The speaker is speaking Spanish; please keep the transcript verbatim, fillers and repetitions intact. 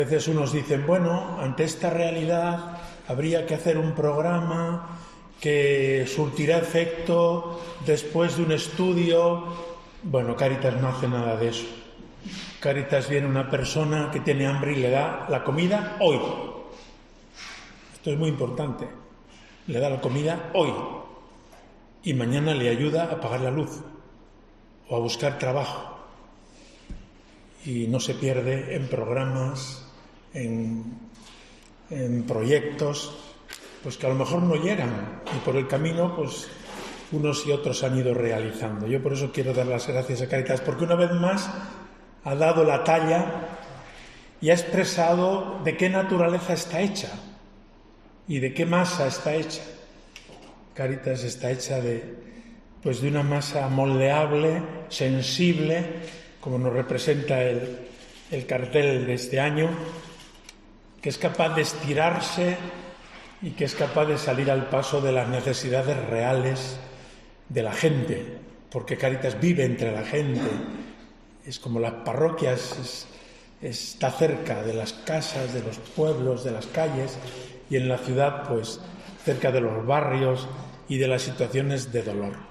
A veces unos dicen, bueno, ante esta realidad habría que hacer un programa que surtirá efecto después de un estudio. Bueno, Cáritas no hace nada de eso. Cáritas viene una persona que tiene hambre y le da la comida hoy. Esto es muy importante. Le da la comida hoy. Y mañana le ayuda a pagar la luz o a buscar trabajo. Y no se pierde en programas, en, en proyectos, pues que a lo mejor no llegan. Y por el camino, pues unos y otros han ido realizando. Yo por eso quiero dar las gracias a Cáritas, porque una vez más ha dado la talla y ha expresado de qué naturaleza está hecha y de qué masa está hecha. Cáritas está hecha de, pues de una masa moldeable, sensible, como nos representa el, el cartel de este año, que es capaz de estirarse y que es capaz de salir al paso de las necesidades reales de la gente, porque Cáritas vive entre la gente. Es como las parroquias, es, está cerca de las casas, de los pueblos, de las calles, y en la ciudad, pues cerca de los barrios y de las situaciones de dolor.